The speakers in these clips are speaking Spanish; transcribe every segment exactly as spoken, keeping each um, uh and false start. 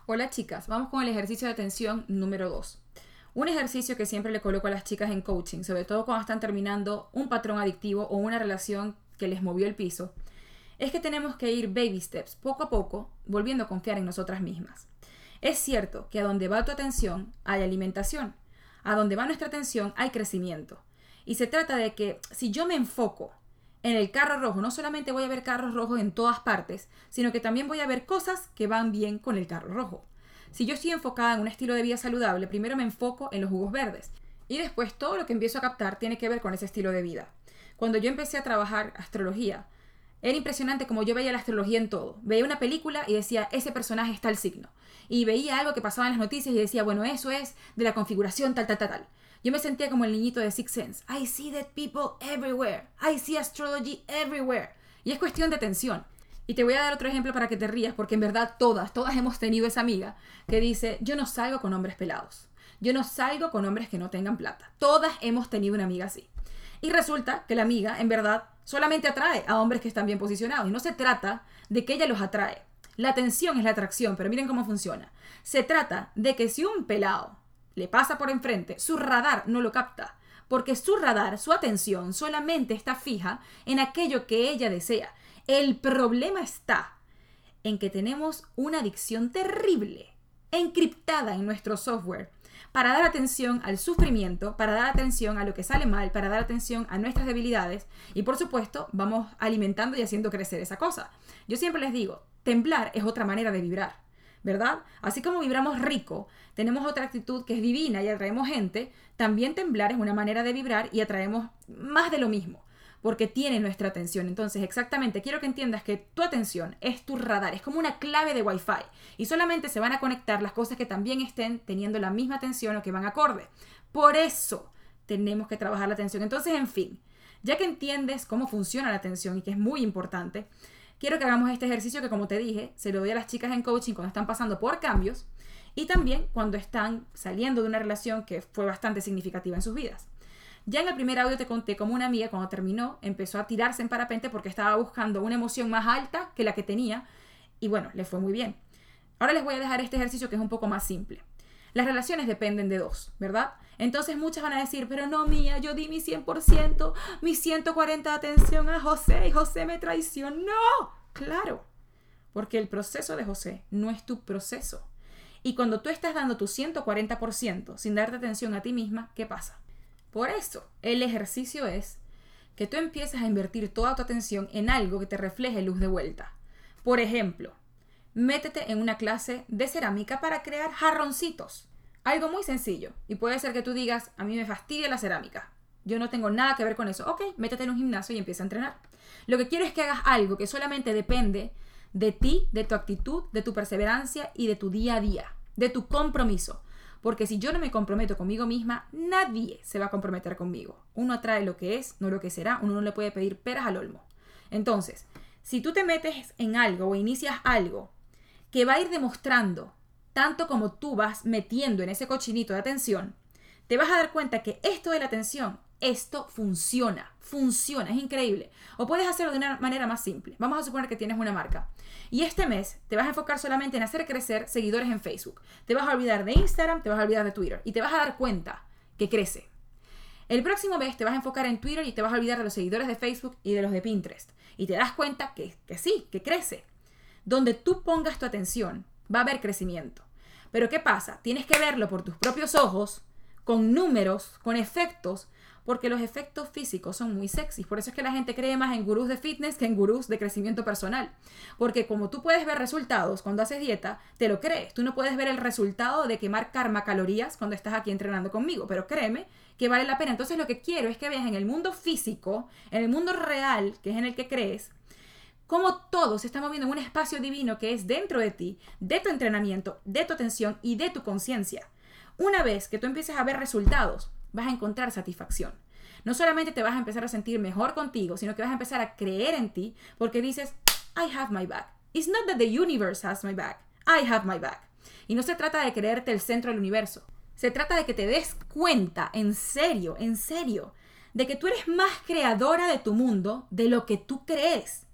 Hola chicas, vamos con el ejercicio de atención número dos. Un ejercicio que siempre le coloco a las chicas en coaching, sobre todo cuando están terminando un patrón adictivo o una relación que les movió el piso, es que tenemos que ir baby steps, poco a poco, volviendo a confiar en nosotras mismas. Es cierto que a donde va tu atención hay alimentación, a donde va nuestra atención hay crecimiento. Y se trata de que si yo me enfoco en el carro rojo, no solamente voy a ver carros rojos en todas partes, sino que también voy a ver cosas que van bien con el carro rojo. Si yo estoy enfocada en un estilo de vida saludable, primero me enfoco en los jugos verdes y después todo lo que empiezo a captar tiene que ver con ese estilo de vida. Cuando yo empecé a trabajar astrología, era impresionante como yo veía la astrología en todo. Veía una película y decía, ese personaje está al signo. Y veía algo que pasaba en las noticias y decía, bueno, eso es de la configuración tal, tal, tal, tal. Yo me sentía como el niñito de Sixth Sense. I see dead people everywhere. I see astrology everywhere. Y es cuestión de atención. Y te voy a dar otro ejemplo para que te rías, porque en verdad todas, todas hemos tenido esa amiga que dice, yo no salgo con hombres pelados. Yo no salgo con hombres que no tengan plata. Todas hemos tenido una amiga así. Y resulta que la amiga, en verdad, solamente atrae a hombres que están bien posicionados. Y no se trata de que ella los atrae. La atención es la atracción, pero miren cómo funciona. Se trata de que si un pelado le pasa por enfrente, su radar no lo capta. Porque su radar, su atención, solamente está fija en aquello que ella desea. El problema está en que tenemos una adicción terrible, encriptada en nuestro software, para dar atención al sufrimiento, para dar atención a lo que sale mal, para dar atención a nuestras debilidades y por supuesto vamos alimentando y haciendo crecer esa cosa. Yo siempre les digo, temblar es otra manera de vibrar, ¿verdad? Así como vibramos rico, tenemos otra actitud que es divina y atraemos gente, también temblar es una manera de vibrar y atraemos más de lo mismo, porque tiene nuestra atención. Entonces, exactamente, quiero que entiendas que tu atención es tu radar, es como una clave de Wi-Fi y solamente se van a conectar las cosas que también estén teniendo la misma atención o que van acorde. Por eso tenemos que trabajar la atención. Entonces, en fin, ya que entiendes cómo funciona la atención y que es muy importante, quiero que hagamos este ejercicio que, como te dije, se lo doy a las chicas en coaching cuando están pasando por cambios y también cuando están saliendo de una relación que fue bastante significativa en sus vidas. Ya en el primer audio te conté cómo una amiga, cuando terminó, empezó a tirarse en parapente porque estaba buscando una emoción más alta que la que tenía y bueno, le fue muy bien. Ahora les voy a dejar este ejercicio que es un poco más simple. Las relaciones dependen de dos, ¿verdad? Entonces muchas van a decir, pero no, Mía, yo di mi cien por ciento, mi ciento cuarenta de atención a José y José me traicionó. Claro, porque el proceso de José no es tu proceso. Y cuando tú estás dando tu ciento cuarenta por ciento sin darte atención a ti misma, ¿qué pasa? Por eso, el ejercicio es que tú empieces a invertir toda tu atención en algo que te refleje luz de vuelta. Por ejemplo, métete en una clase de cerámica para crear jarroncitos. Algo muy sencillo. Y puede ser que tú digas, a mí me fastidia la cerámica. Yo no tengo nada que ver con eso. Ok, métete en un gimnasio y empieza a entrenar. Lo que quiero es que hagas algo que solamente depende de ti, de tu actitud, de tu perseverancia y de tu día a día, de tu compromiso. Porque si yo no me comprometo conmigo misma, nadie se va a comprometer conmigo. Uno atrae lo que es, no lo que será. Uno no le puede pedir peras al olmo. Entonces, si tú te metes en algo o inicias algo que va a ir demostrando, tanto como tú vas metiendo en ese cochinito de atención, te vas a dar cuenta que esto de la atención, esto funciona, funciona, es increíble. O puedes hacerlo de una manera más simple. Vamos a suponer que tienes una marca. Y este mes te vas a enfocar solamente en hacer crecer seguidores en Facebook. Te vas a olvidar de Instagram, te vas a olvidar de Twitter. Y te vas a dar cuenta que crece. El próximo mes te vas a enfocar en Twitter y te vas a olvidar de los seguidores de Facebook y de los de Pinterest. Y te das cuenta que, que sí, que crece. Donde tú pongas tu atención, va a haber crecimiento. Pero ¿qué pasa? Tienes que verlo por tus propios ojos, con números, con efectos, porque los efectos físicos son muy sexys. Por eso es que la gente cree más en gurús de fitness que en gurús de crecimiento personal. Porque como tú puedes ver resultados cuando haces dieta, te lo crees. Tú no puedes ver el resultado de quemar karma calorías cuando estás aquí entrenando conmigo. Pero créeme que vale la pena. Entonces lo que quiero es que veas en el mundo físico, en el mundo real, que es en el que crees, cómo todo se está moviendo en un espacio divino que es dentro de ti, de tu entrenamiento, de tu atención y de tu conciencia. Una vez que tú empieces a ver resultados, vas a encontrar satisfacción. No solamente te vas a empezar a sentir mejor contigo, sino que vas a empezar a creer en ti porque dices, I have my back. It's not that the universe has my back. I have my back. Y no se trata de creerte el centro del universo. Se trata de que te des cuenta, en serio, en serio, de que tú eres más creadora de tu mundo de lo que tú crees.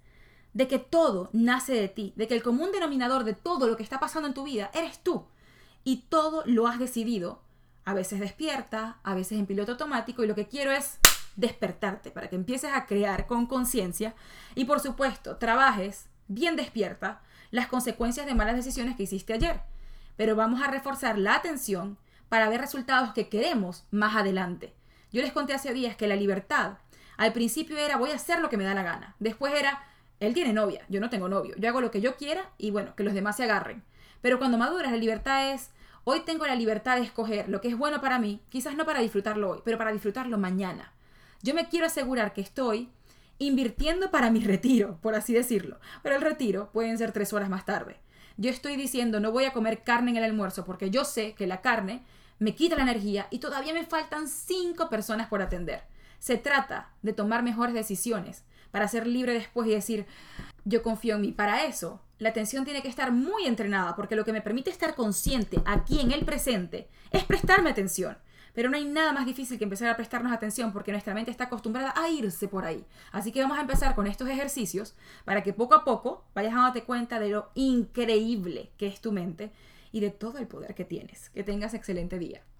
de que todo nace de ti, de que el común denominador de todo lo que está pasando en tu vida eres tú. Y todo lo has decidido, a veces despierta, a veces en piloto automático, y lo que quiero es despertarte para que empieces a crear con conciencia y, por supuesto, trabajes bien despierta las consecuencias de malas decisiones que hiciste ayer. Pero vamos a reforzar la atención para ver resultados que queremos más adelante. Yo les conté hace días que la libertad al principio era voy a hacer lo que me da la gana. Después era él tiene novia, yo no tengo novio. Yo hago lo que yo quiera y bueno, que los demás se agarren. Pero cuando maduras, la libertad es hoy tengo la libertad de escoger lo que es bueno para mí, quizás no para disfrutarlo hoy, pero para disfrutarlo mañana. Yo me quiero asegurar que estoy invirtiendo para mi retiro, por así decirlo. Pero el retiro pueden ser tres horas más tarde. Yo estoy diciendo no voy a comer carne en el almuerzo porque yo sé que la carne me quita la energía y todavía me faltan cinco personas por atender. Se trata de tomar mejores decisiones para ser libre después y decir yo confío en mí. Para eso, la atención tiene que estar muy entrenada porque lo que me permite estar consciente aquí en el presente es prestarme atención. Pero no hay nada más difícil que empezar a prestarnos atención porque nuestra mente está acostumbrada a irse por ahí. Así que vamos a empezar con estos ejercicios para que poco a poco vayas dándote cuenta de lo increíble que es tu mente y de todo el poder que tienes. Que tengas excelente día.